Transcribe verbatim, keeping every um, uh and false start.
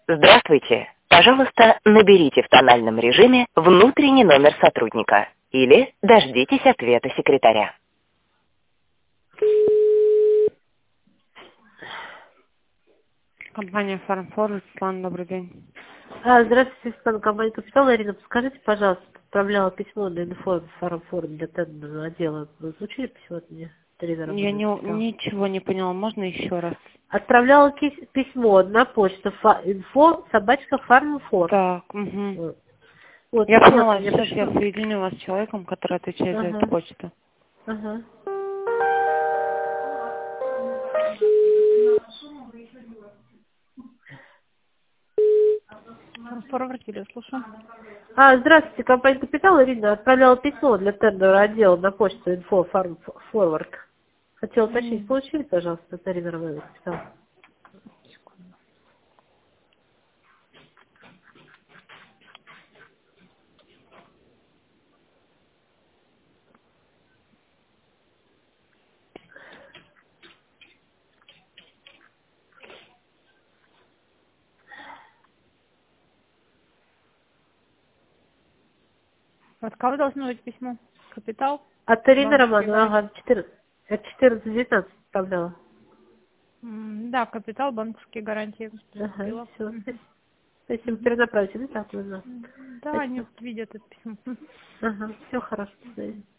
Здравствуйте. Пожалуйста, наберите в тональном режиме внутренний номер сотрудника или дождитесь ответа секретаря. Компания Farmforest, Светлана, добрый день. А, здравствуйте, Светлана, компания Капитал. Ирина, подскажите, пожалуйста, отправляла письмо на инфо Farmforest для тендерного отдела. Вы получили письмо от меня? Тренера Я не, написал. ничего не поняла, можно еще раз? Отправляла кис- письмо на почту фа- инфо собачка Farmforest. Так, угу. Вот, вот Я письмо поняла, от меня сейчас я пришло. соединю вас с человеком, который отвечает за эту Ага, почту. ага. Форвард, я слушаю. А, здравствуйте, компания Капитал. Ирина, отправляла письмо для тендерного отдела на почту инфо Farmforward. Хотела уточнить, получили, пожалуйста, от Ирины Романовой Капитал? От кого должно быть письмо? Капитал? От Ирины Банковские Романовой, гарантии? ага, четырнадцать, от четырнадцать девятнадцать отправляла. М, Да, капитал, банковские гарантии. Ага, Поступило. все. Мгм. Спасибо, Мгм. перенаправите, да, так, ладно. М, Да, они Спасибо. видят это письмо. Ага, все хорошо.